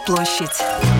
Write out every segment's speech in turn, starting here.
площадь.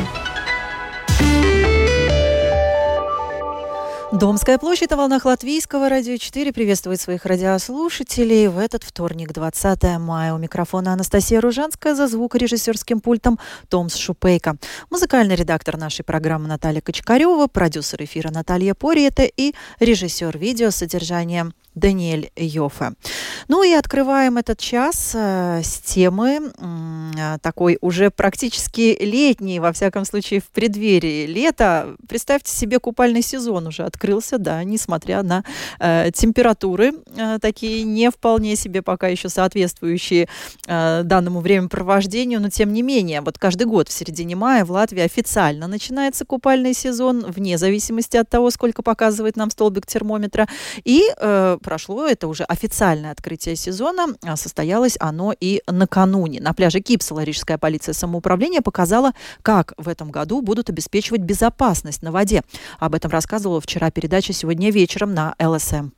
Домская площадь на волнах Латвийского радио 4 приветствует своих радиослушателей в этот вторник, 20 мая. У микрофона Анастасия Ружанская, за звукорежиссерским пультом Томс Шупейко. Музыкальный редактор нашей программы Наталья Кочкарева, продюсер эфира Наталья Пориета и режиссер видео содержания Даниэль Йоффе. Ну и открываем этот час с темы такой уже практически летней, во всяком случае в преддверии лета. Представьте себе, купальный сезон уже открылся, да, несмотря на температуры такие не вполне себе пока еще соответствующие данному времяпровождению, но тем не менее, вот каждый год в середине мая в Латвии официально начинается купальный сезон, вне зависимости от того, сколько показывает нам столбик термометра, и прошло это уже официальное открытие сезона, состоялось оно и накануне. На пляже Кипсала рижская полиция самоуправления показала, как в этом году будут обеспечивать безопасность на воде. Об этом рассказывала вчера передача «Сегодня вечером» на ЛСМ+.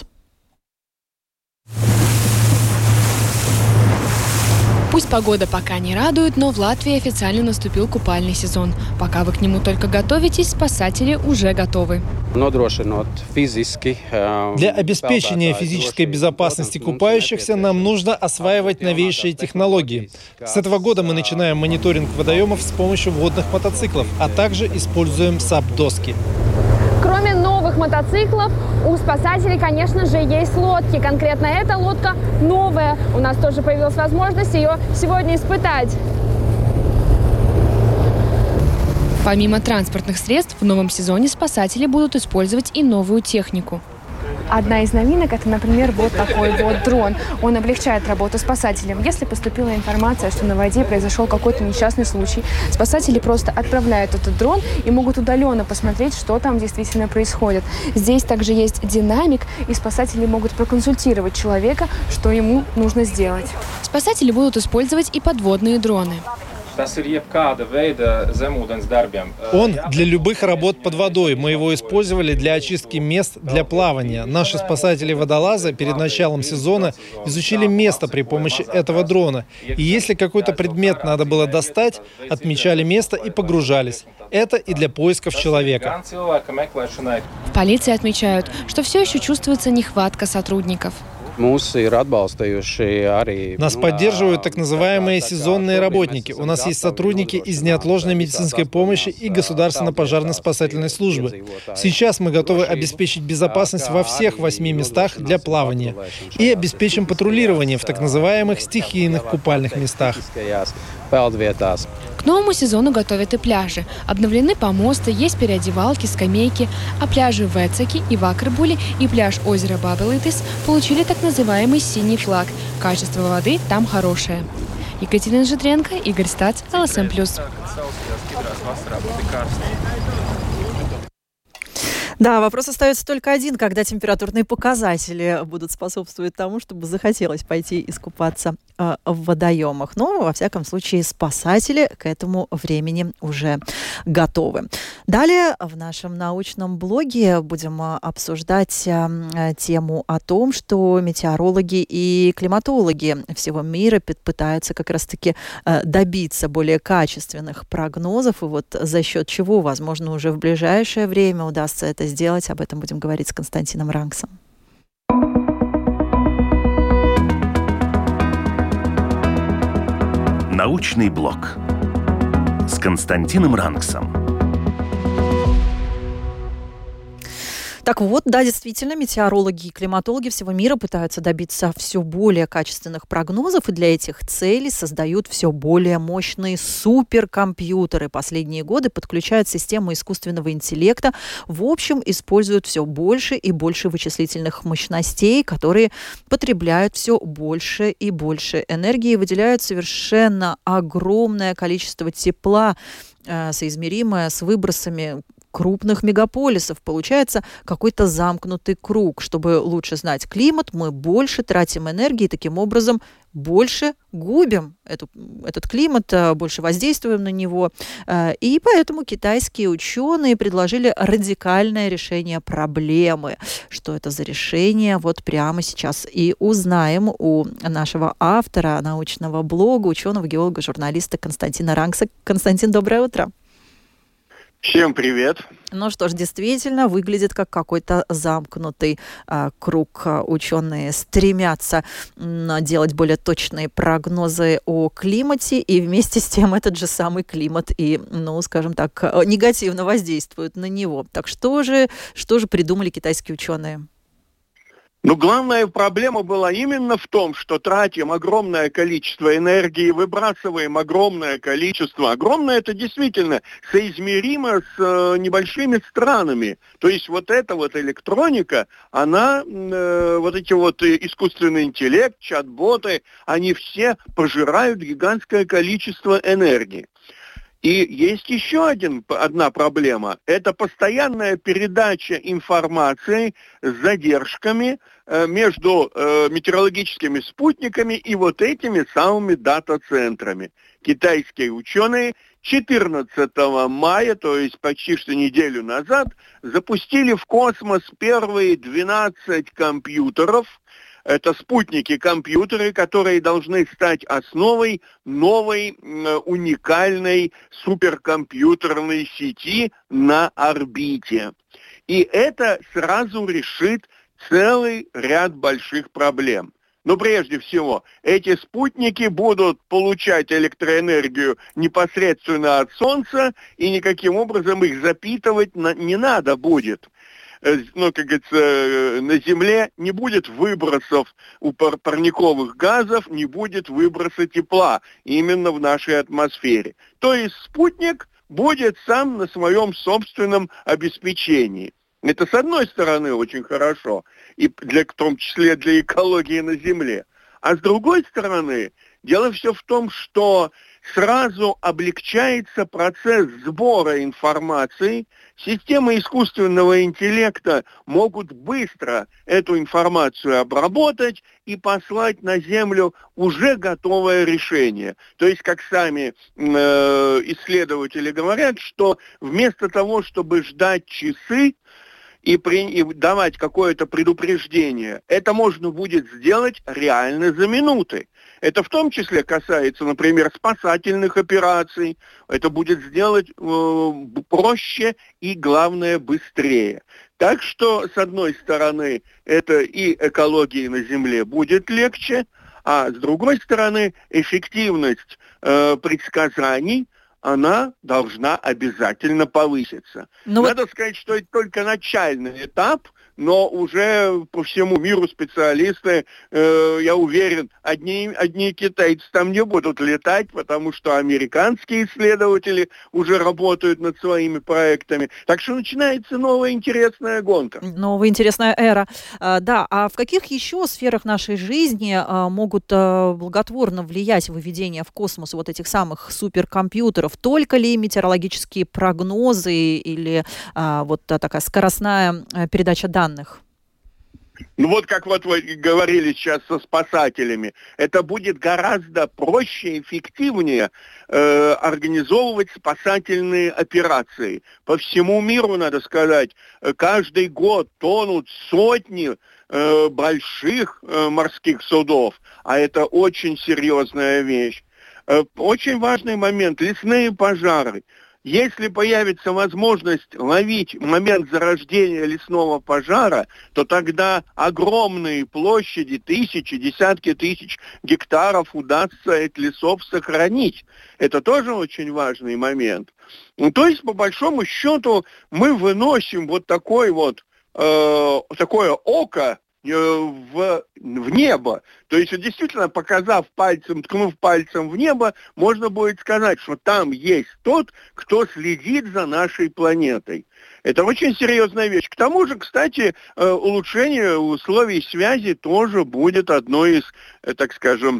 Пусть погода пока не радует, но в Латвии официально наступил купальный сезон. Пока вы к нему только готовитесь, спасатели уже готовы. Для обеспечения физической безопасности купающихся нам нужно осваивать новейшие технологии. С этого года мы начинаем мониторинг водоемов с помощью водных мотоциклов, а также используем САП-доски. Кроме новых мотоциклов, у спасателей, конечно же, есть лодки. Конкретно эта лодка новая. У нас тоже появилась возможность ее сегодня испытать. Помимо транспортных средств, в новом сезоне спасатели будут использовать и новую технику. Одна из новинок – это, например, вот такой вот дрон. Он облегчает работу спасателям. Если поступила информация, что на воде произошел какой-то несчастный случай, спасатели просто отправляют этот дрон и могут удаленно посмотреть, что там действительно происходит. Здесь также есть динамик, и спасатели могут проконсультировать человека, что ему нужно сделать. Спасатели будут использовать и подводные дроны. Он для любых работ под водой. Мы его использовали для очистки мест для плавания. Наши спасатели-водолазы перед началом сезона изучили место при помощи этого дрона. И если какой-то предмет надо было достать, отмечали место и погружались. Это и для поисков человека. В полиции отмечают, что все еще чувствуется нехватка сотрудников. Нас поддерживают так называемые сезонные работники. У нас есть сотрудники из неотложной медицинской помощи и государственно-пожарно-спасательной службы. Сейчас мы готовы обеспечить безопасность во всех 8 местах для плавания и обеспечим патрулирование в так называемых стихийных купальных местах. К новому сезону готовят и пляжи. Обновлены помосты, есть переодевалки, скамейки, а пляжи в Эцеке и Вакрбуле и пляж озера Бабелитис получили так называемый синий флаг. Качество воды там хорошее. Екатерина Житренко, Игорь Стац, ЛСМ+. Да, вопрос остается только один, когда температурные показатели будут способствовать тому, чтобы захотелось пойти искупаться в водоемах. Но, во всяком случае, спасатели к этому времени уже готовы. Далее в нашем научном блоге будем обсуждать тему о том, что метеорологи и климатологи всего мира пытаются как раз-таки добиться более качественных прогнозов. И вот за счет чего, возможно, уже в ближайшее время удастся это сделать. Об этом будем говорить с Константином Рангсом. Научный блок с Константином Рангсом. Так вот, да, действительно, метеорологи и климатологи всего мира пытаются добиться все более качественных прогнозов, и для этих целей создают все более мощные суперкомпьютеры. Последние годы подключают систему искусственного интеллекта, в общем, используют все больше и больше вычислительных мощностей, которые потребляют все больше и больше энергии, выделяют совершенно огромное количество тепла, соизмеримое с выбросами крупных мегаполисов. Получается какой-то замкнутый круг. Чтобы лучше знать климат, мы больше тратим энергии, таким образом больше губим этот климат, больше воздействуем на него. И поэтому китайские ученые предложили радикальное решение проблемы. Что это за решение? Вот прямо сейчас и узнаем у нашего автора научного блога, ученого, геолога, журналиста Константина Рангса. Константин, доброе утро. Всем привет. Ну что ж, действительно, выглядит как какой-то замкнутый круг. Ученые стремятся делать более точные прогнозы о климате, и вместе с тем этот же самый климат и, скажем так, негативно воздействует на него. Так что же придумали китайские ученые? Главная проблема была именно в том, что тратим огромное количество энергии, выбрасываем огромное количество. Огромное это действительно соизмеримо с небольшими странами. То есть вот эта вот электроника, она, вот эти вот искусственный интеллект, чат-боты, они все пожирают гигантское количество энергии. И есть еще одна проблема. Это постоянная передача информации с задержками между метеорологическими спутниками и вот этими самыми дата-центрами. Китайские ученые 14 мая, то есть почти что неделю назад, запустили в космос первые 12 компьютеров. Это спутники-компьютеры, которые должны стать основой новой уникальной суперкомпьютерной сети на орбите. И это сразу решит целый ряд больших проблем. Но прежде всего, эти спутники будут получать электроэнергию непосредственно от Солнца, и никаким образом их запитывать не надо будет. Как говорится, на Земле не будет выбросов парниковых газов, не будет выброса тепла именно в нашей атмосфере. То есть спутник будет сам на своем собственном обеспечении. Это, с одной стороны, очень хорошо, и в том числе для экологии на Земле. А с другой стороны, дело все в том, что сразу облегчается процесс сбора информации. Системы искусственного интеллекта могут быстро эту информацию обработать и послать на Землю уже готовое решение. То есть, как сами исследователи говорят, что вместо того, чтобы ждать часы, и давать какое-то предупреждение, это можно будет сделать реально за минуты. Это в том числе касается, например, спасательных операций. Это будет сделать проще и, главное, быстрее. Так что, с одной стороны, это и экологии на Земле будет легче, а с другой стороны, эффективность предсказаний, она должна обязательно повыситься. Надо сказать, что это только начальный этап, но уже по всему миру специалисты, я уверен, одни китайцы там не будут летать, потому что американские исследователи уже работают над своими проектами. Так что начинается новая интересная гонка. Новая интересная эра. Да, а в каких еще сферах нашей жизни могут благотворно влиять выведение в космос вот этих самых суперкомпьютеров? Только ли метеорологические прогнозы или вот такая скоростная передача данных? Как вы говорили сейчас со спасателями, это будет гораздо проще и эффективнее организовывать спасательные операции. По всему миру, надо сказать, каждый год тонут сотни больших морских судов, а это очень серьезная вещь. Очень важный момент – лесные пожары. Если появится возможность ловить момент зарождения лесного пожара, то тогда огромные площади, тысячи, десятки тысяч гектаров удастся этих лесов сохранить. Это тоже очень важный момент. То есть, по большому счету, мы выносим вот такое око в небо. То есть, действительно, ткнув пальцем в небо, можно будет сказать, что там есть тот, кто следит за нашей планетой. Это очень серьезная вещь. К тому же, кстати, улучшение условий связи тоже будет одной из, так скажем,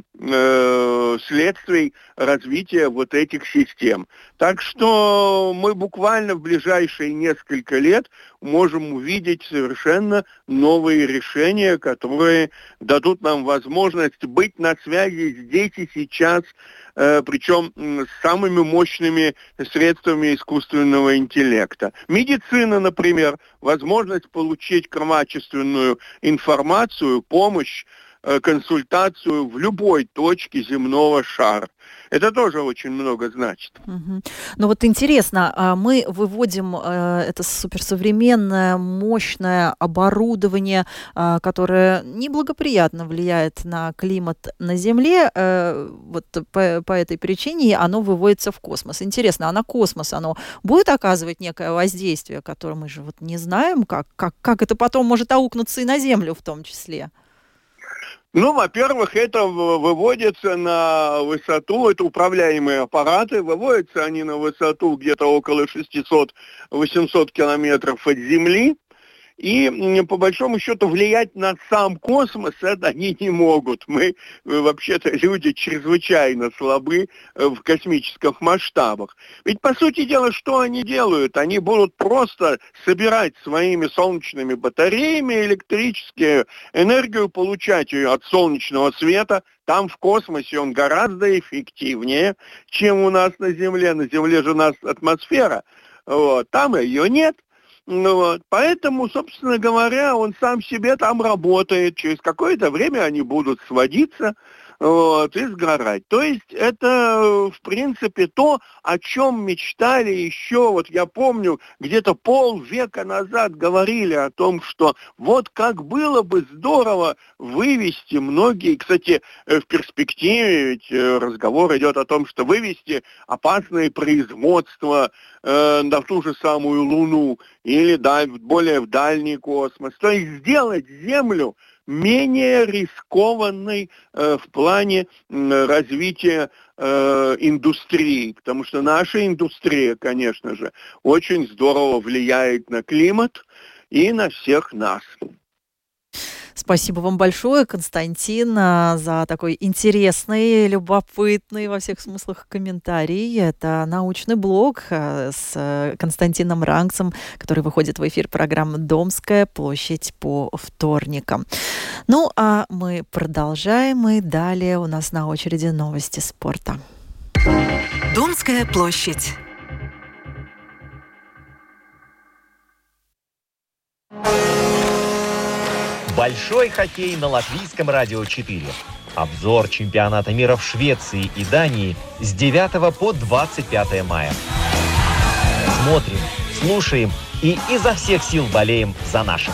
следствий развития вот этих систем. Так что мы буквально в ближайшие несколько лет можем увидеть совершенно новые решения, которые дадут нам возможность быть на связи здесь и сейчас, причем с самыми мощными средствами искусственного интеллекта. Медицина, например, возможность получить качественную информацию, помощь, консультацию в любой точке земного шара. Это тоже очень много значит. Угу. Ну вот интересно, мы выводим это суперсовременное, мощное оборудование, которое неблагоприятно влияет на климат на Земле. Вот по этой причине оно выводится в космос. Интересно, а на космос оно будет оказывать некое воздействие, которое мы же вот не знаем, как это потом может аукнуться и на Землю в том числе? Ну, во-первых, это выводится на высоту, это управляемые аппараты, выводятся они на высоту где-то около 600-800 километров от Земли, и по большому счету влиять на сам космос это они не могут. Мы, вообще-то, люди чрезвычайно слабы в космических масштабах. Ведь, по сути дела, что они делают? Они будут просто собирать своими солнечными батареями электрическую энергию, получать ее от солнечного света. Там в космосе он гораздо эффективнее, чем у нас на Земле. На Земле же у нас атмосфера, вот. Там ее нет. Вот. Поэтому, собственно говоря, он сам себе там работает. Через какое-то время они будут сводиться, вот, и сгорать. То есть это, в принципе, то, о чем мечтали еще, вот я помню, где-то полвека назад говорили о том, что вот как было бы здорово вывести многие, кстати, в перспективе ведь разговор идет о том, что вывести опасные производства на ту же самую Луну или более в дальний космос. То есть сделать Землю менее рискованной в плане развития индустрии, потому что наша индустрия, конечно же, очень здорово влияет на климат и на всех нас. Спасибо вам большое, Константин, за такой интересный, любопытный во всех смыслах комментарий. Это научный блог с Константином Ранксом, который выходит в эфир программы «Домская площадь» по вторникам. Ну, а мы продолжаем, и далее у нас на очереди новости спорта. Домская площадь. Большой хоккей на Латвийском радио 4. Обзор чемпионата мира в Швеции и Дании с 9 по 25 мая. Смотрим, слушаем и изо всех сил болеем за наших.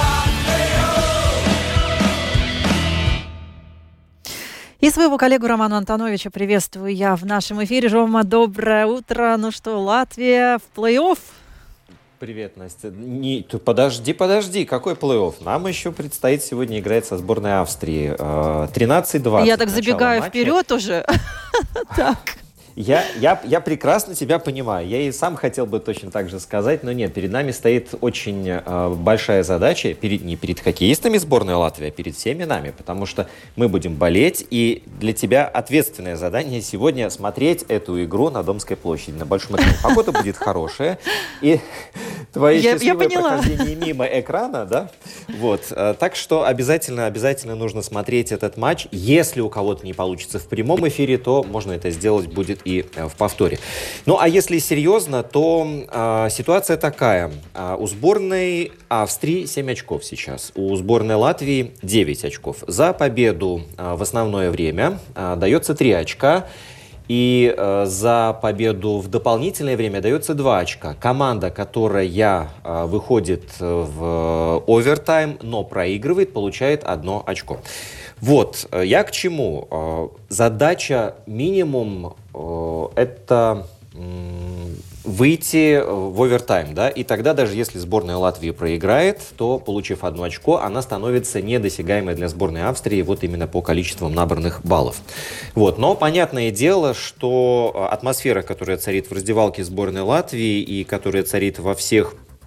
И своего коллегу Романа Антоновича приветствую я в нашем эфире. Рома, доброе утро. Ну что, Латвия в плей-офф? Привет, Настя. Подожди, какой плей-офф? Нам еще предстоит сегодня играть со сборной Австрии. 13-20. Я так забегаю вперед уже. Так. Я прекрасно тебя понимаю. Я и сам хотел бы точно так же сказать, но нет, перед нами стоит очень большая задача, не перед хоккеистами сборной Латвии, а перед всеми нами, потому что мы будем болеть, и для тебя ответственное задание сегодня смотреть эту игру на Домской площади, на большом экране. Погода будет хорошая, и твои счастливые прохождения мимо экрана, да? Вот. Так что обязательно нужно смотреть этот матч. Если у кого-то не получится в прямом эфире, то можно это сделать будет и в повторе. Ну, а если серьезно, то ситуация такая. У сборной Австрии 7 очков сейчас. У сборной Латвии 9 очков. За победу в основное время дается 3 очка. И за победу в дополнительное время дается 2 очка. Команда, которая выходит в овертайм, но проигрывает, получает 1 очко. Вот, я к чему? Задача минимум это выйти в овертайм, да, и тогда даже если сборная Латвии проиграет, то, получив 1 очко, она становится недосягаемой для сборной Австрии вот именно по количеству набранных баллов. Вот, но понятное дело, что атмосфера, которая царит в раздевалке сборной Латвии и которая царит во всех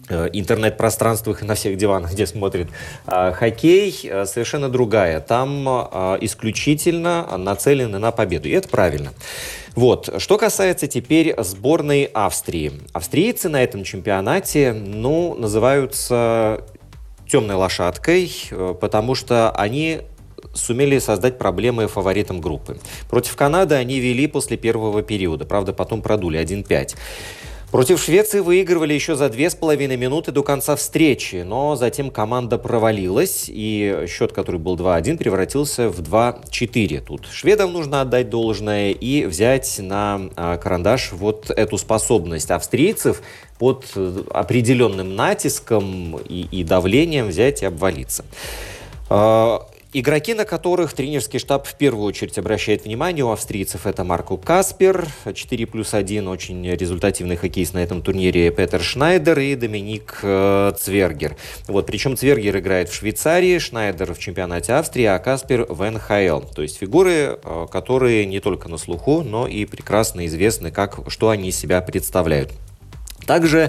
интернет-пространствах и на всех диванах, где смотрят хоккей, совершенно другая. Там исключительно нацелены на победу. И это правильно. Вот. Что касается теперь сборной Австрии. Австрийцы на этом чемпионате, называются темной лошадкой, потому что они сумели создать проблемы фаворитам группы. Против Канады они вели после первого периода. Правда, потом продули 1-5. Против Швеции выигрывали еще за 2,5 минуты до конца встречи, но затем команда провалилась, и счет, который был 2-1, превратился в 2-4. Тут шведам нужно отдать должное и взять на карандаш вот эту способность австрийцев под определенным натиском и давлением взять и обвалиться. Игроки, на которых тренерский штаб в первую очередь обращает внимание у австрийцев, это Марко Каспер, 4+1, очень результативный хоккеист на этом турнире, Петер Шнайдер и Доминик Цвергер. Вот, причем Цвергер играет в Швейцарии, Шнайдер в чемпионате Австрии, а Каспер в НХЛ. То есть фигуры, которые не только на слуху, но и прекрасно известны, что они из себя представляют. Также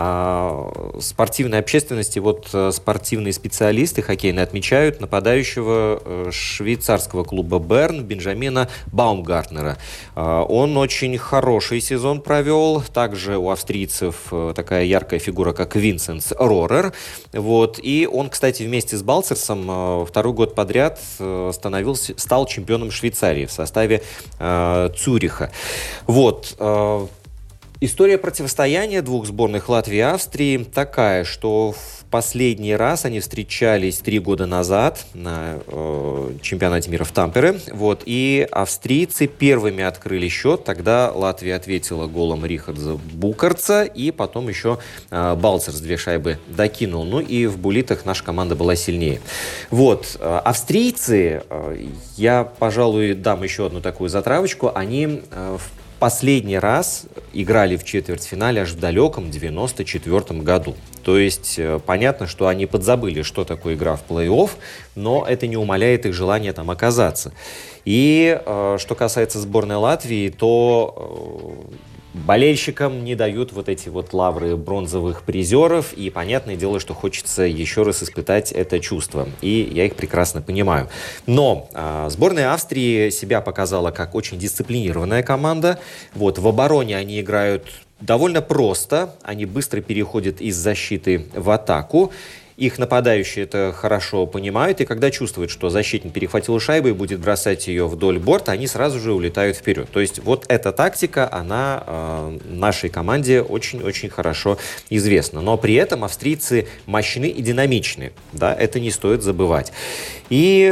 спортивной общественности, спортивные специалисты хоккейные отмечают нападающего швейцарского клуба Берн Бенджамина Баумгартнера. Он очень хороший сезон провел. Также у австрийцев такая яркая фигура, как Винсенс Рорер. Вот. И он, кстати, вместе с Балцерсом второй год подряд стал чемпионом Швейцарии в составе Цюриха. Вот. История противостояния двух сборных Латвии и Австрии такая, что в последний раз они встречались 3 года назад на чемпионате мира в Тампере. Вот, и австрийцы первыми открыли счет. Тогда Латвия ответила голом Рихардса Букарца, и потом еще Балцерс 2 шайбы докинул. Ну и в буллитах наша команда была сильнее. Вот, австрийцы, я, пожалуй, дам еще одну такую затравочку, они в последний раз играли в четвертьфинале аж в далеком 94 году. То есть понятно, что они подзабыли, что такое игра в плей-офф, но это не умаляет их желания там оказаться. И что касается сборной Латвии, то болельщикам не дают вот эти вот лавры бронзовых призеров, и понятное дело, что хочется еще раз испытать это чувство, и я их прекрасно понимаю. Но сборная Австрии себя показала как очень дисциплинированная команда. Вот, в обороне они играют довольно просто, они быстро переходят из защиты в атаку. Их нападающие это хорошо понимают, и когда чувствуют, что защитник перехватил шайбу и будет бросать ее вдоль борта, они сразу же улетают вперед. То есть вот эта тактика, она нашей команде очень-очень хорошо известна. Но при этом австрийцы мощны и динамичны. Да, это не стоит забывать. И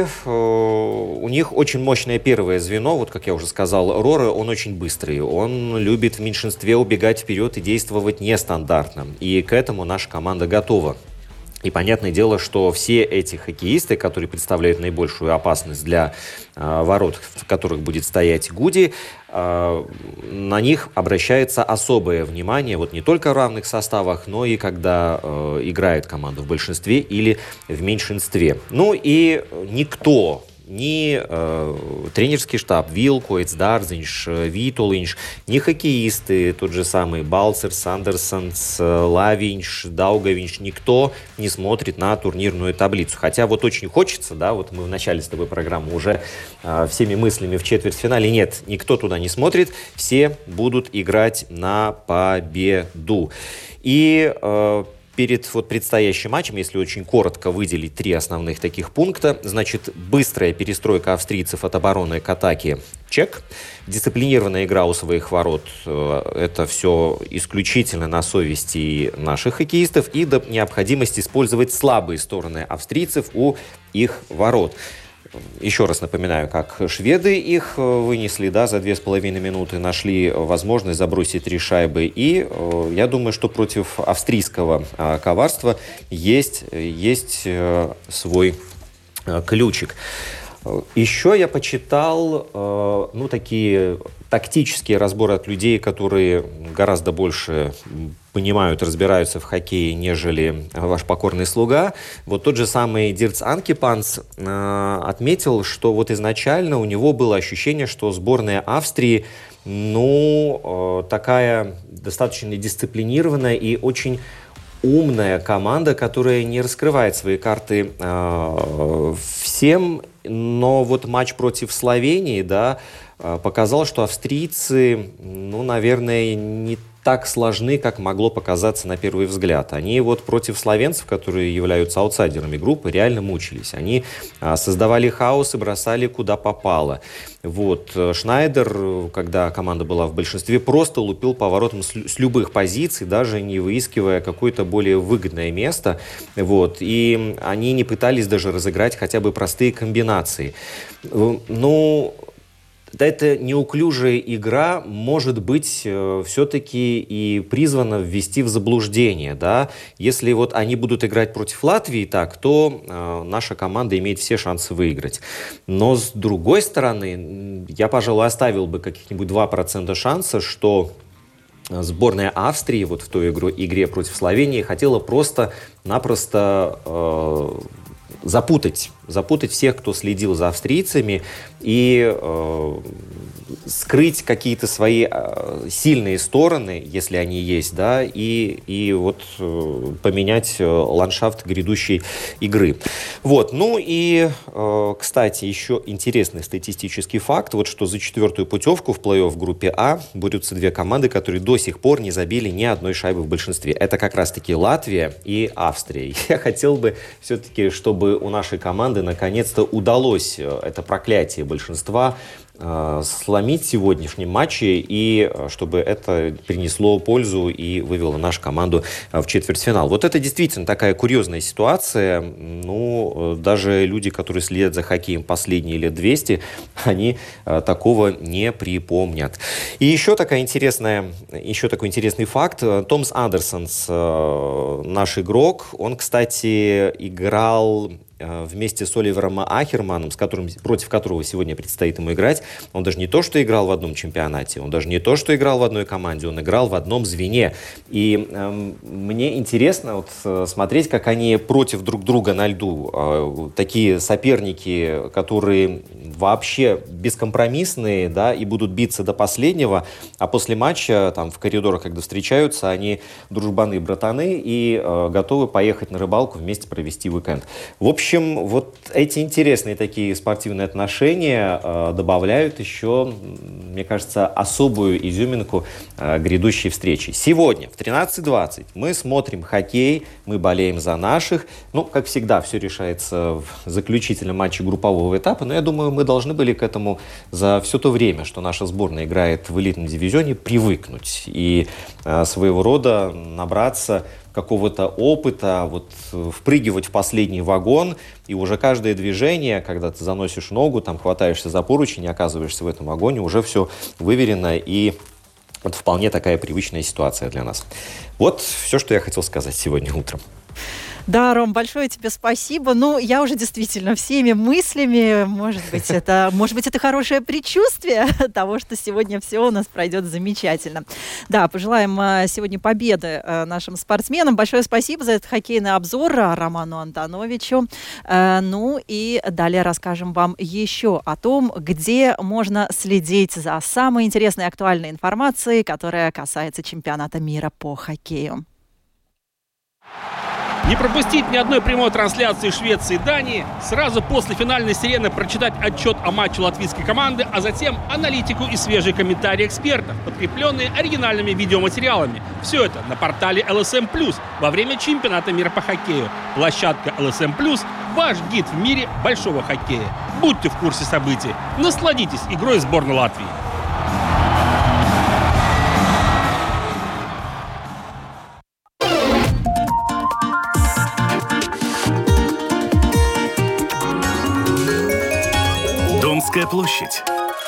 у них очень мощное первое звено, вот как я уже сказал, Рора, он очень быстрый, он любит в меньшинстве убегать вперед и действовать нестандартно. И к этому наша команда готова. И понятное дело, что все эти хоккеисты, которые представляют наибольшую опасность для ворот, в которых будет стоять Гуди, на них обращается особое внимание, вот не только в равных составах, но и когда играет команда в большинстве или в меньшинстве. Ну и никто, ни тренерский штаб Вилкоиц, Дарзинш, Витолинш, ни хоккеисты, тот же самый Балцерс, Андерсонс, Лавинш, Даугавинш, никто не смотрит на турнирную таблицу. Хотя вот очень хочется, да, вот мы в начале с тобой программы уже всеми мыслями в четвертьфинале. Нет, никто туда не смотрит, все будут играть на победу. И перед предстоящим матчем, если очень коротко выделить 3 основных таких пункта, значит, быстрая перестройка австрийцев от обороны к атаке – чек. Дисциплинированная игра у своих ворот – это все исключительно на совести наших хоккеистов, и необходимость использовать слабые стороны австрийцев у их ворот. Еще раз напоминаю, как шведы их вынесли, да, за 2,5 минуты, нашли возможность забросить 3 шайбы. И я думаю, что против австрийского коварства есть свой ключик. Еще я почитал, такие тактические разборы от людей, которые гораздо больше понимают, разбираются в хоккее, нежели ваш покорный слуга. Вот тот же самый Дирц Анкипанс отметил, что вот изначально у него было ощущение, что сборная Австрии, такая достаточно дисциплинированная и очень умная команда, которая не раскрывает свои карты всем, но вот матч против Словении, да, показал, что австрийцы, наверное, не так сложны, как могло показаться на первый взгляд. Они вот против словенцев, которые являются аутсайдерами группы, реально мучились. Они создавали хаос и бросали куда попало. Вот. Шнайдер, когда команда была в большинстве, просто лупил поворотом с любых позиций, даже не выискивая какое-то более выгодное место. Вот. И они не пытались даже разыграть хотя бы простые комбинации. Эта неуклюжая игра, может быть, все-таки и призвана ввести в заблуждение. Да? Если вот они будут играть против Латвии так, то наша команда имеет все шансы выиграть. Но с другой стороны, я, пожалуй, оставил бы каких-нибудь 2% шанса, что сборная Австрии вот в той игре против Словении хотела просто-напросто запутать всех, кто следил за австрийцами, и скрыть какие-то свои сильные стороны, если они есть, да, и вот поменять ландшафт грядущей игры. Вот, кстати, еще интересный статистический факт, вот что за 4-ю путевку в плей-офф в группе А борются 2 команды, которые до сих пор не забили ни одной шайбы в большинстве. Это как раз-таки Латвия и Австрия. Я хотел бы все-таки, чтобы у нашей команды наконец-то удалось это проклятие большинства сломить в сегодняшнем матче, и чтобы это принесло пользу и вывело нашу команду в четвертьфинал. Вот это действительно такая курьезная ситуация. Даже люди, которые следят за хоккеем последние лет 200, они такого не припомнят. И еще такой интересный факт. Томас Андерсонс, наш игрок, он, кстати, играл вместе с Оливером Ахерманом, против которого сегодня предстоит ему играть. Он даже не то, что играл в одном чемпионате, он даже не то, что играл в одной команде, он играл в одном звене. И мне интересно смотреть, как они против друг друга на льду, такие соперники, которые вообще бескомпромиссные, да, и будут биться до последнего, а после матча там в коридорах, когда встречаются, они дружбаны, братаны и готовы поехать на рыбалку, вместе провести уикенд. В общем, вот эти интересные такие спортивные отношения добавляют еще, мне кажется, особую изюминку грядущей встречи. Сегодня в 13:20 мы смотрим хоккей, мы болеем за наших. Как всегда, все решается в заключительном матче группового этапа, но я думаю, мы должны были к этому за все то время, что наша сборная играет в элитном дивизионе, привыкнуть и своего рода набраться какого-то опыта, впрыгивать в последний вагон, и уже каждое движение, когда ты заносишь ногу, там хватаешься за поручень и оказываешься в этом вагоне, уже все выверено, и это вполне такая привычная ситуация для нас. Вот все, что я хотел сказать сегодня утром. Да, Ром, большое тебе спасибо. Я уже действительно всеми мыслями, может быть, это хорошее предчувствие того, что сегодня все у нас пройдет замечательно. Да, пожелаем сегодня победы нашим спортсменам. Большое спасибо за этот хоккейный обзор Роману Антоновичу. И далее расскажем вам еще о том, где можно следить за самой интересной и актуальной информацией, которая касается чемпионата мира по хоккею. Не пропустить ни одной прямой трансляции Швеции и Дании, сразу после финальной сирены прочитать отчет о матче латвийской команды, а затем аналитику и свежие комментарии экспертов, подкрепленные оригинальными видеоматериалами. Все это на портале LSM+, во время чемпионата мира по хоккею. Площадка LSM+, ваш гид в мире большого хоккея. Будьте в курсе событий, насладитесь игрой сборной Латвии. Домская площадь.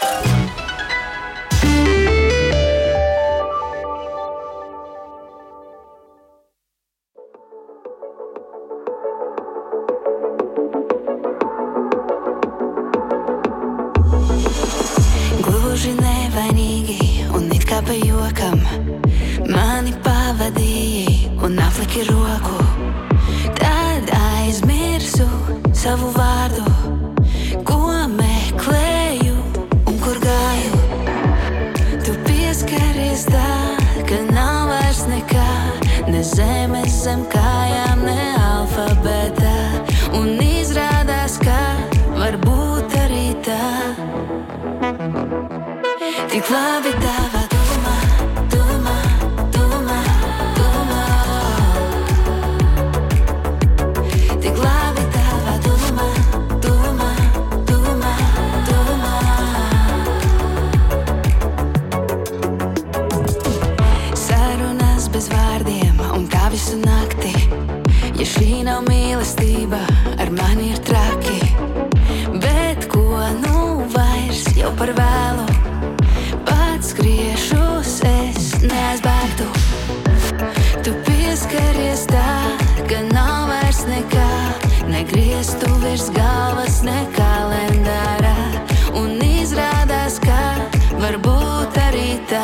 Gluži nevainīgi un it kā pa jokam mani pavadīji un apliki roku. Tad aizmirsu savu vārdu, ko meklēju un kur gāju. Tu pieskaries tā, ka nav vairs nekā, ne zemes zem kājām ne alfabētā, un izrādās, ka var būt arī tā. Tik labi tava domā, domā, domā, domā. Tik labi tava domā, domā, domā, domā. Sarunas bez vārdiem un tā visu nakti. Ja šī nav mīlestība, ar mani ir traki. Bet ko nu vairs jau par vēlu? Pats skriešos, es neaizbēgtu. Tu pieskaries tā, ka nav vairs nekā, negrieztu virs galvas, ne kalendārā. Un izrādās, ka varbūt arī tā.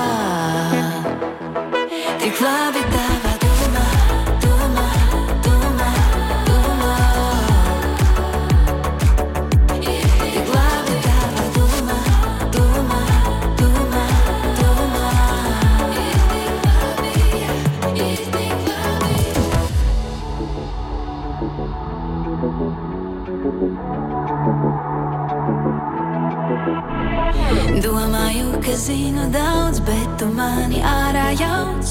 Tik labi tava domā, domā, domā, domā. Tik labi tava domā, domā, domā, domā. Ir tik labi. Domāju, ka zinu daudz, bet tu mani ārā jauc.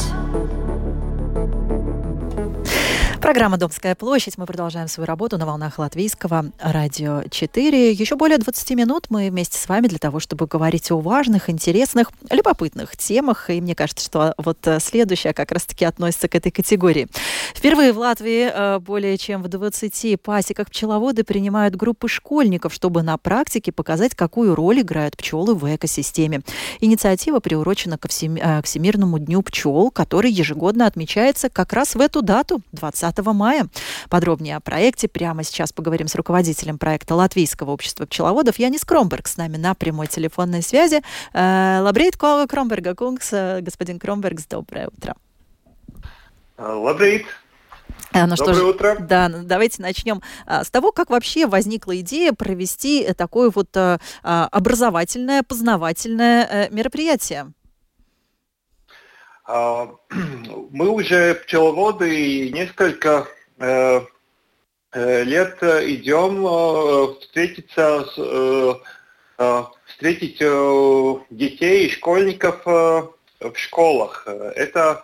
Программа «Домская площадь». Мы продолжаем свою работу на волнах Латвийского радио 4. Еще более 20 минут мы вместе с вами для того, чтобы говорить о важных, интересных, любопытных темах. И мне кажется, что вот следующая как раз-таки относится к этой категории. Впервые в Латвии более чем в 20 пасеках пчеловоды принимают группы школьников, чтобы на практике показать, какую роль играют пчелы в экосистеме. Инициатива приурочена к Всемирному дню пчел, который ежегодно отмечается как раз в эту дату, 20 мая. Подробнее о проекте прямо сейчас поговорим с руководителем проекта Латвийского общества пчеловодов Янис Кромбергс с нами на прямой телефонной связи. Лабрейт Кромберга Кунгс, господин Кромбергс, доброе утро. Лабрейт. Доброе утро. Да, давайте начнем с того, как вообще возникла идея провести такое вот образовательное, познавательное мероприятие. Мы уже пчеловоды и несколько лет идем встретить детей и школьников в школах. Это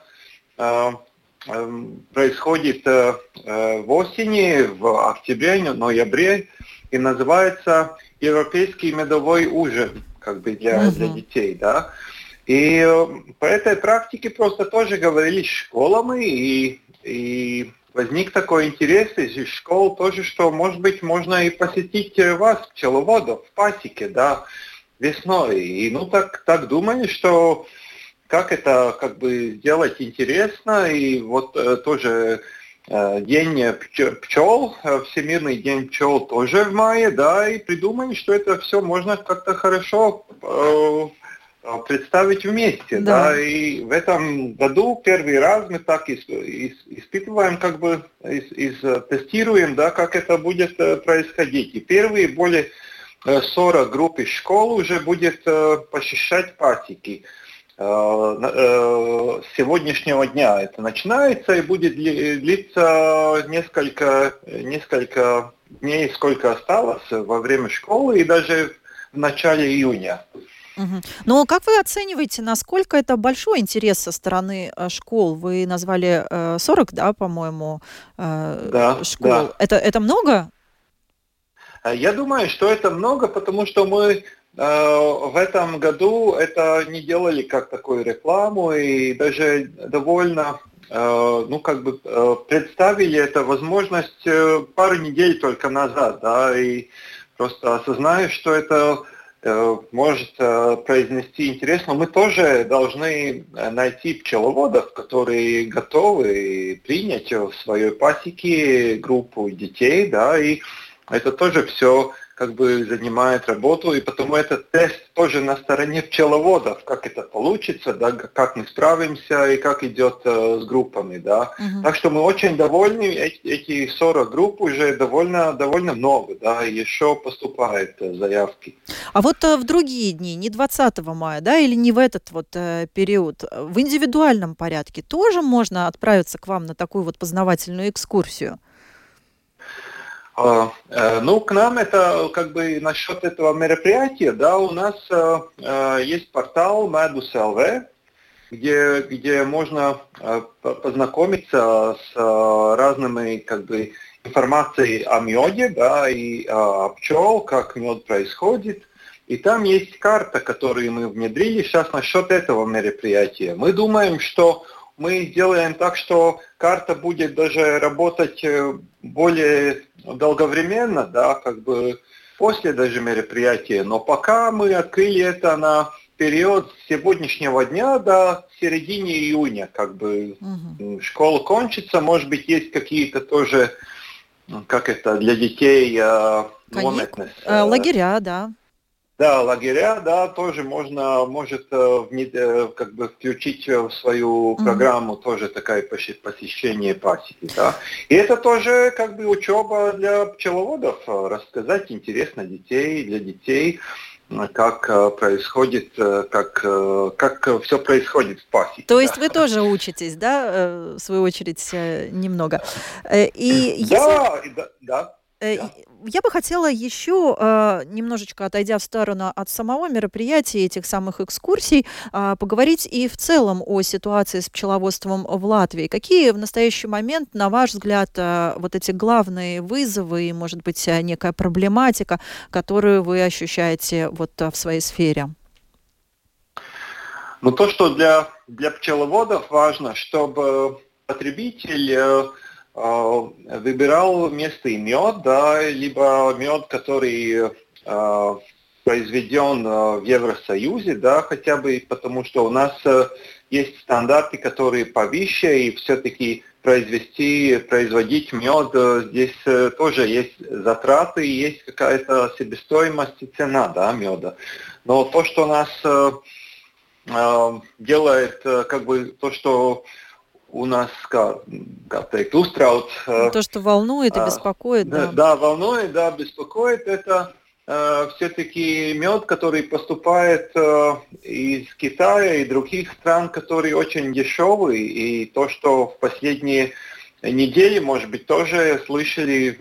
происходит в осени, в октябре, ноябре, и называется Европейский медовой ужин, как бы для детей, да. И по этой практике просто тоже говорили с школами, и возник такой интерес из школ тоже, что, может быть, можно и посетить вас, пчеловодов, в пасеке, да, весной. И так думали, что как это как бы сделать интересно, и вот тоже День пчел, Всемирный день пчел тоже в мае, да, и придумали, что это все можно как-то хорошо представить вместе, да, и в этом году первый раз мы так испытываем, как бы, тестируем, да, как это будет происходить. И первые более 40 групп из школ уже будет посещать пасеки. С сегодняшнего дня это начинается и будет длиться несколько дней, сколько осталось во время школы, и даже в начале июня. Но как вы оцениваете, насколько это большой интерес со стороны школ? Вы назвали 40, да, по-моему, школ. Да. Это много? Я думаю, что это много, потому что мы в этом году это не делали как такую рекламу, и даже довольно представили эту возможность пару недель только назад, да, и просто осознаю, что это может произнести интересно. Мы тоже должны найти пчеловодов, которые готовы принять в своей пасеке группу детей, да, и это тоже все как бы занимает работу, и потому этот тест тоже на стороне пчеловодов, как это получится, да, как мы справимся и как идет с группами, да. Так что мы очень довольны, эти 40 групп уже довольно много, да, еще поступают заявки. А вот в другие дни, не 20 мая, да, или не в этот вот период, в индивидуальном порядке тоже можно отправиться к вам на такую вот познавательную экскурсию? Ну, к нам это как бы насчет этого мероприятия, да, у нас есть портал Medus.lv, где можно познакомиться с разными как бы информацией о меде, да, и о пчел, как мед происходит. И там есть карта, которую мы внедрили сейчас насчет этого мероприятия. Мы думаем, что мы сделаем так, что карта будет даже работать более долговременно, да, как бы после даже мероприятия. Но пока мы открыли это на период с сегодняшнего дня до середины июня, как бы школа кончится, может быть, есть какие-то тоже, как это, для детей лагеря, да. Да, лагеря, да, тоже может как бы включить в свою программу тоже такое посещение пасеки, да. И это тоже как бы учеба для пчеловодов, рассказать интересно для детей, как происходит, как все происходит в пасеке. То есть вы тоже учитесь, да, в свою очередь, немного? Да. Я бы хотела еще, немножечко отойдя в сторону от самого мероприятия, этих самых экскурсий, поговорить и в целом о ситуации с пчеловодством в Латвии. Какие в настоящий момент, на ваш взгляд, вот эти главные вызовы и, может быть, некая проблематика, которую вы ощущаете вот в своей сфере? Ну, то, что для пчеловодов важно, чтобы потребитель выбирал местный мед, да, либо мед, который произведен в Евросоюзе, да, хотя бы потому, что у нас есть стандарты, которые повыше, и все-таки производить мед, здесь тоже есть затраты, есть какая-то себестоимость и цена, да, меда. Но то, что нас делает, как бы, то, что у нас, как сказать, устраут. То, что волнует и беспокоит, да. Да, волнует, да, беспокоит, это все-таки мед, который поступает из Китая и других стран, который очень дешевый. И то, что в последние недели, может быть, тоже слышали,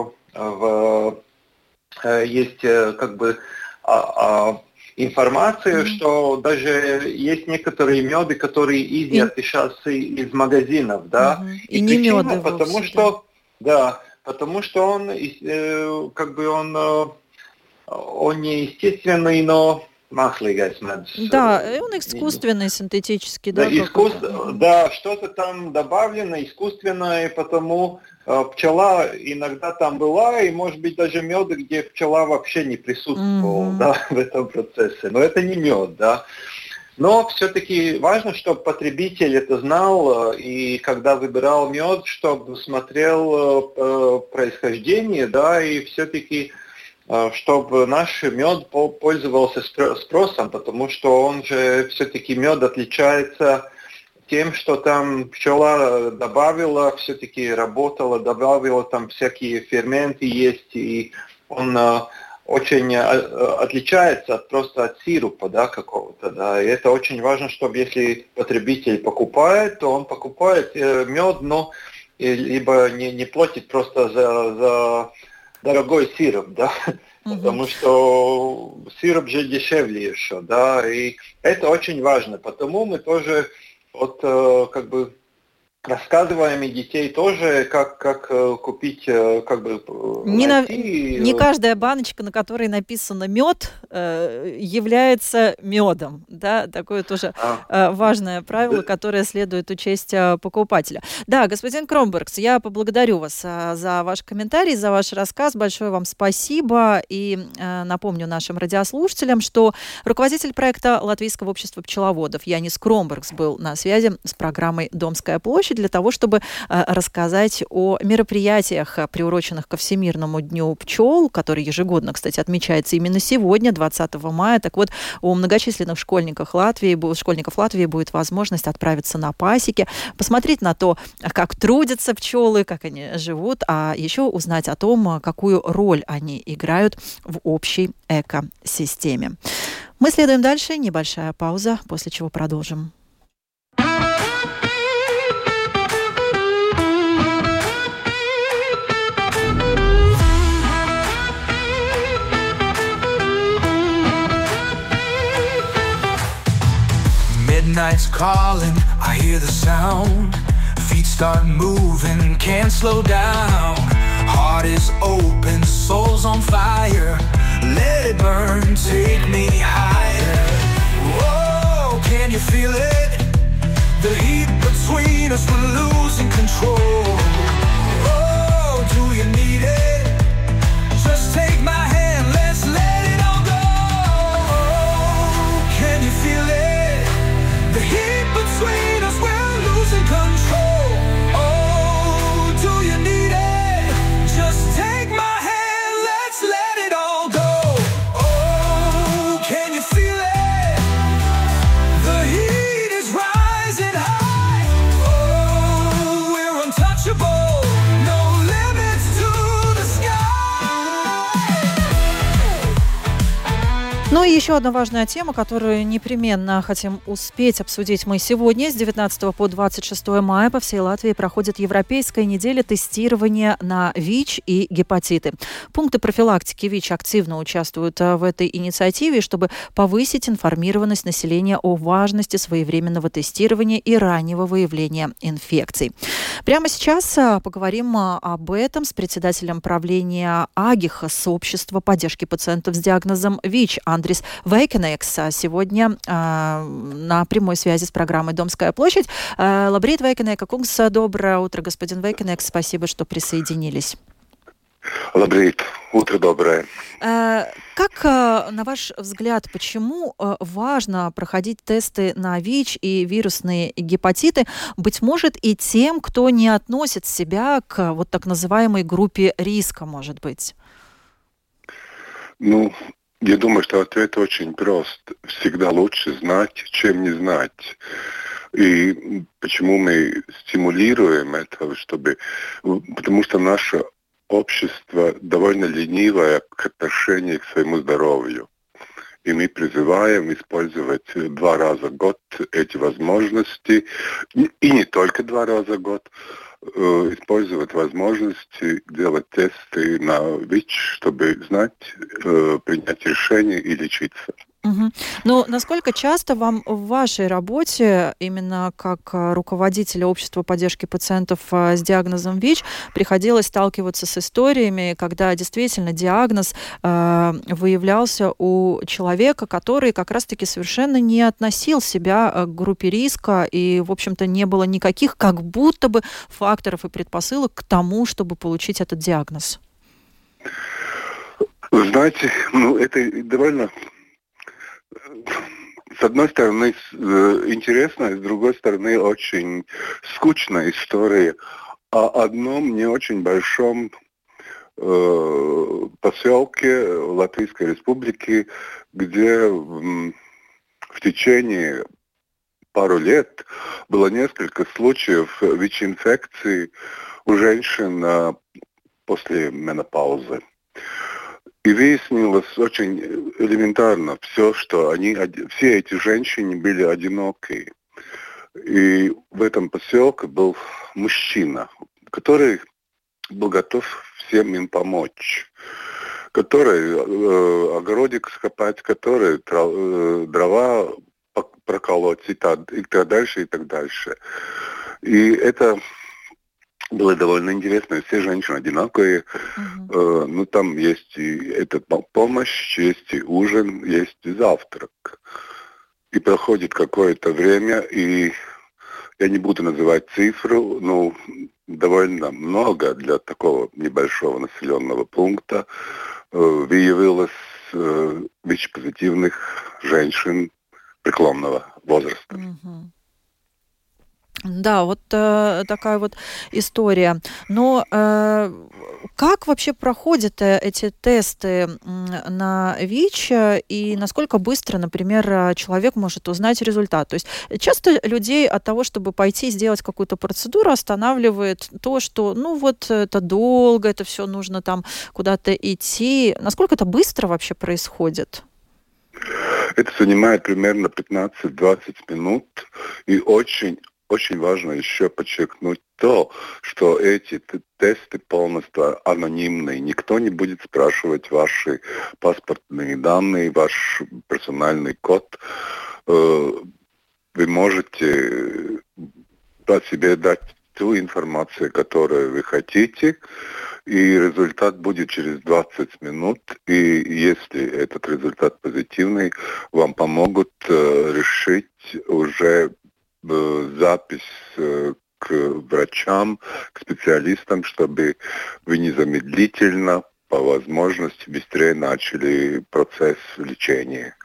есть как бы информацию, что даже есть некоторые меды, которые изъяты сейчас из магазинов, да. И не меды потому что, да, потому что он как бы он не естественный, но маслый мед. Да, он искусственный, синтетический, да. Да, что-то там добавлено искусственное, потому пчела иногда там была, и может быть даже меды, где пчела вообще не присутствовала, да, в этом процессе. Но это не мед, да. Но все-таки важно, чтобы потребитель это знал, и когда выбирал мед, чтобы смотрел происхождение, да, и все-таки чтобы наш мед пользовался спросом, потому что он же все-таки мед отличается тем, что там пчела добавила, все-таки работала, добавила там всякие ферменты есть, и он очень отличается просто от сиропа, да, какого-то, да, и это очень важно, чтобы если потребитель покупает, то он покупает мед, но либо не платит просто за дорогой сироп, да, потому что сироп же дешевле еще, да, и это очень важно, потому мы тоже вот как бы рассказываем и детей тоже, как купить, как бы не каждая баночка, на которой написано мед, является медом, да, такое тоже важное правило, которое следует учесть покупателя. Да, господин Кромбергс, я поблагодарю вас за ваш комментарий, за ваш рассказ, большое вам спасибо, и напомню нашим радиослушателям, что руководитель проекта Латвийского общества пчеловодов Янис Кромбергс был на связи с программой «Домская площадь». площадь для того, чтобы рассказать о мероприятиях, приуроченных ко Всемирному дню пчел, который ежегодно, кстати, отмечается именно сегодня, 20 мая. Так вот, у многочисленных школьников Латвии будет возможность отправиться на пасеки, посмотреть на то, как трудятся пчелы, как они живут, а еще узнать о том, какую роль они играют в общей экосистеме. Мы следуем дальше. Небольшая пауза, после чего продолжим. Midnight's calling, I hear the sound. Feet start moving, can't slow down. Heart is open, soul's on fire. Let it burn, take me higher. Whoa, can you feel it? The heat between us, we're losing control. Oh, do you need it? Just take my hand, let's let it all go. Can you feel it? The heat between us, we're losing control. Oh, do you need it? Just take my hand, let's let it all go. Oh, can you feel it? The heat is rising high. Oh, we're untouchable. No limits to the sky. Ну и еще одна важная тема, которую непременно хотим успеть обсудить мы сегодня. С 19 по 26 мая по всей Латвии проходит Европейская неделя тестирования на ВИЧ и гепатиты. Пункты профилактики ВИЧ активно участвуют в этой инициативе, чтобы повысить информированность населения о важности своевременного тестирования и раннего выявления инфекций. Прямо сейчас поговорим об этом с председателем правления АГИХАС, общества поддержки пациентов с диагнозом ВИЧ, Андрис Вейкенекс, сегодня на прямой связи с программой «Домская площадь». Лабрит Вейкенека, кунгс, доброе утро, господин Вейкенекс, спасибо, что присоединились. Лабрит, утро доброе. Как, на ваш взгляд, почему важно проходить тесты на ВИЧ и вирусные гепатиты, быть может, и тем, кто не относит себя к вот так называемой группе риска, может быть? Ну, я думаю, что ответ очень прост. Всегда лучше знать, чем не знать. И почему мы стимулируем это, потому что наше общество довольно ленивое к отношению к своему здоровью. И мы призываем использовать 2 раза в год эти возможности, и не только 2 раза в год, использовать возможности делать тесты на ВИЧ, чтобы знать, принять решение и лечиться. Угу. Но насколько часто вам в вашей работе, именно как руководителя общества поддержки пациентов с диагнозом ВИЧ, приходилось сталкиваться с историями, когда действительно диагноз выявлялся у человека, который как раз-таки совершенно не относил себя к группе риска, и, в общем-то, не было никаких как будто бы факторов и предпосылок к тому, чтобы получить этот диагноз? Вы знаете, это довольно... С одной стороны, интересная, с другой стороны, очень скучная история о одном не очень большом поселке Латвийской Республики, где в течение пару лет было несколько случаев ВИЧ-инфекции у женщин после менопаузы. И выяснилось очень элементарно все, что все эти женщины были одиноки. И в этом поселке был мужчина, который был готов всем им помочь, который огородик скопать, который дрова проколоть и так дальше, и так дальше. И это было довольно интересно. Все женщины одинаковые. Там есть и эта помощь, есть и ужин, есть и завтрак. И проходит какое-то время, и я не буду называть цифру, но довольно много для такого небольшого населенного пункта выявилось ВИЧ-позитивных женщин преклонного возраста. Да, вот такая вот история. Но как вообще проходят эти тесты на ВИЧ и насколько быстро, например, человек может узнать результат? То есть часто людей от того, чтобы пойти сделать какую-то процедуру, останавливает то, что, ну вот, это долго, это все нужно там куда-то идти. Насколько это быстро вообще происходит? Это занимает примерно 15-20 минут, и очень важно еще подчеркнуть то, что эти тесты полностью анонимные. Никто не будет спрашивать ваши паспортные данные, ваш персональный код. Вы можете о себе дать ту информацию, которую вы хотите, и результат будет через 20 минут. И если этот результат позитивный, вам помогут решить уже запись к врачам, к специалистам, чтобы вы незамедлительно, по возможности, быстрее начали процесс лечения.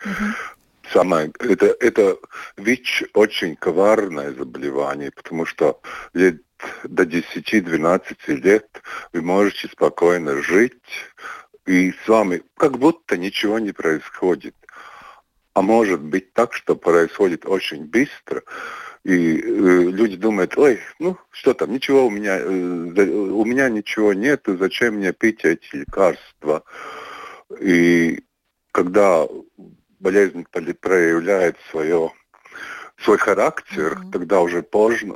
Это ВИЧ очень коварное заболевание, потому что лет до 10-12 лет вы можете спокойно жить, и с вами как будто ничего не происходит. А может быть так, что происходит очень быстро, и люди думают, ой, ну что там, ничего у меня ничего нет, зачем мне пить эти лекарства? И когда болезнь проявляет свой характер, тогда уже поздно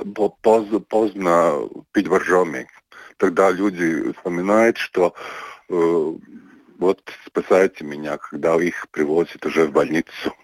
пить боржоми. Тогда люди вспоминают, что вот спасайте меня, когда их привозят уже в больницу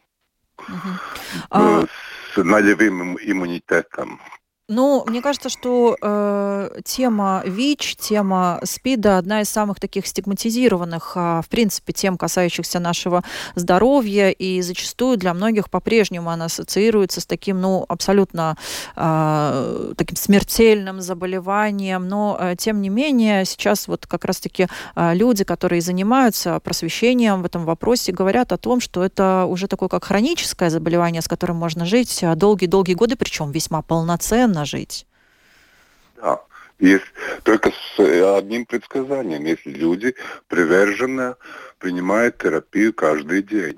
с нулевым иммунитетом. Ну, мне кажется, что тема ВИЧ, тема СПИДа одна из самых таких стигматизированных, в принципе, тем, касающихся нашего здоровья, и зачастую для многих по-прежнему она ассоциируется с таким, ну, абсолютно таким смертельным заболеванием, но, тем не менее, сейчас вот как раз-таки люди, которые занимаются просвещением в этом вопросе, говорят о том, что это уже такое как хроническое заболевание, с которым можно жить долгие-долгие годы, причем весьма полноценно жить. Да, есть только с одним предсказанием, если люди приверженно принимают терапию каждый день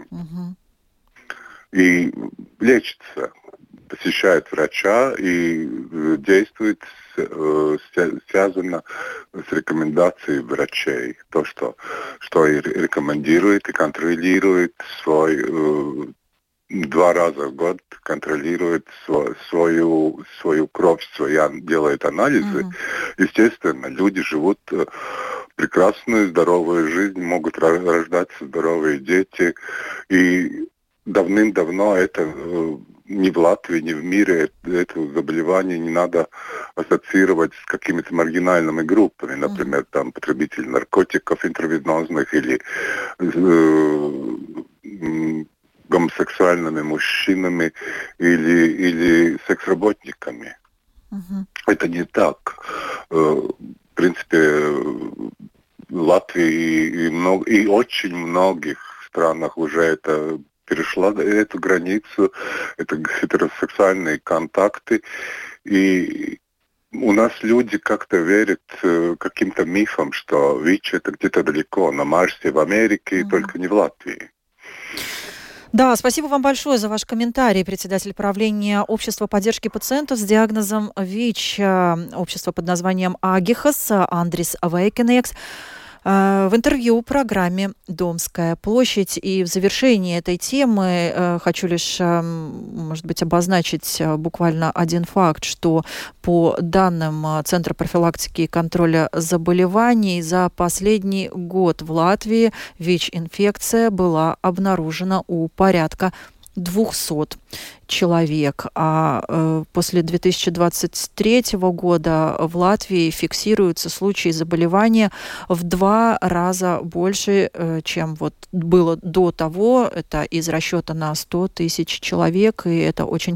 и лечатся, посещают врача и действуют связано с рекомендацией врачей, то, что и рекомендует и контролирует свой 2 раза в год контролирует свою кровь, делает анализы. Естественно, люди живут прекрасную, здоровую жизнь, могут рождаться здоровые дети. И давным-давно это ни в Латвии, ни в мире это заболевание не надо ассоциировать с какими-то маргинальными группами, например, там потребители наркотиков интравенозных или гомосексуальными мужчинами или секс-работниками. Это не так. В принципе, в Латвии и очень многих странах уже это перешла эту границу, это гетеросексуальные контакты. И у нас люди как-то верят каким-то мифам, что ВИЧ это где-то далеко, на Марсе, в Америке, только не в Латвии. Да, спасибо вам большое за ваш комментарий. Председатель правления Общества поддержки пациентов с диагнозом ВИЧ, общество под названием Агихас, Андрис Вейкенекс, в интервью программе «Домская площадь». И в завершении этой темы хочу лишь, может быть, обозначить буквально один факт, что по данным Центра профилактики и контроля заболеваний за последний год в Латвии ВИЧ-инфекция была обнаружена у порядка 200 человек, а после 2023 года в Латвии фиксируются случаи заболевания в 2 раза больше, чем вот было до того. Это из расчета на 100 тысяч человек, и это очень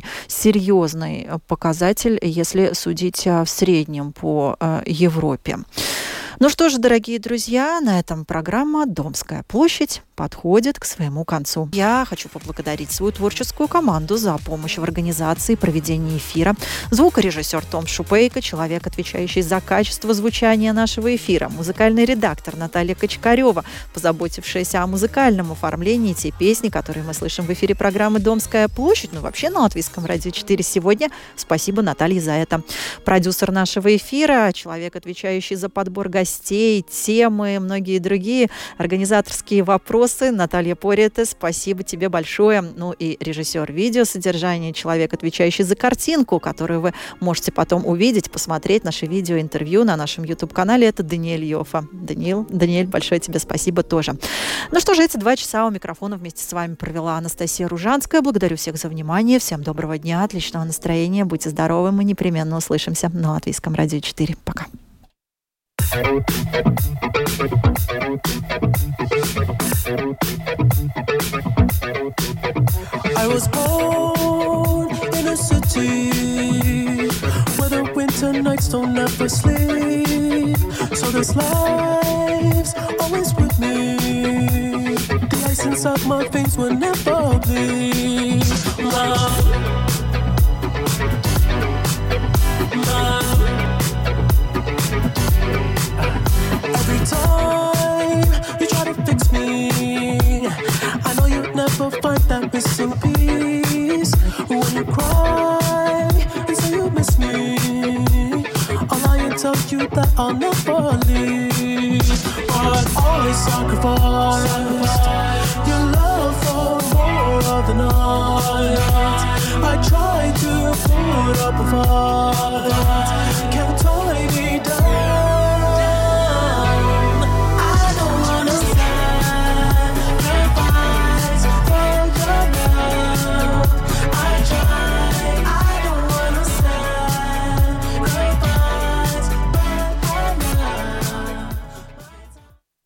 серьезный показатель, если судить в среднем по Европе. Ну что же, дорогие друзья, на этом программа «Домская площадь» подходит к своему концу. Я хочу поблагодарить свою творческую команду за помощь в организации и проведении эфира. Звукорежиссер Том Шупейко, человек, отвечающий за качество звучания нашего эфира. Музыкальный редактор Наталья Кочкарева, позаботившаяся о музыкальном оформлении те песни, которые мы слышим в эфире программы «Домская площадь», ну вообще на Латвийском радио 4 сегодня. Спасибо, Наталья, за это. Продюсер нашего эфира, человек, отвечающий за подбор гостей, темы, многие другие организаторские вопросы. Наталья Пориете, спасибо тебе большое. Ну и режиссер видеосодержания, человек, отвечающий за картинку, которую вы можете потом увидеть, посмотреть наше видеоинтервью на нашем YouTube-канале, это Даниэль Йофа. Даниэль, большое тебе спасибо тоже. Ну что же, эти 2 часа у микрофона вместе с вами провела Анастасия Ружанская. Благодарю всех за внимание. Всем доброго дня, отличного настроения. Будьте здоровы, мы непременно услышимся на Латвийском радио 4. Пока. I was born in a city where the winter nights don't ever sleep. So this life's always with me. The ice inside my veins will never bleed. Love, love. Every time you try to fix me, I know you'd never find that missing piece. When you cry and say you miss me, I'll lie and tell you that I'll never leave. But always sacrifice your love for more of the night. I try to put up a fight, can't tie me down.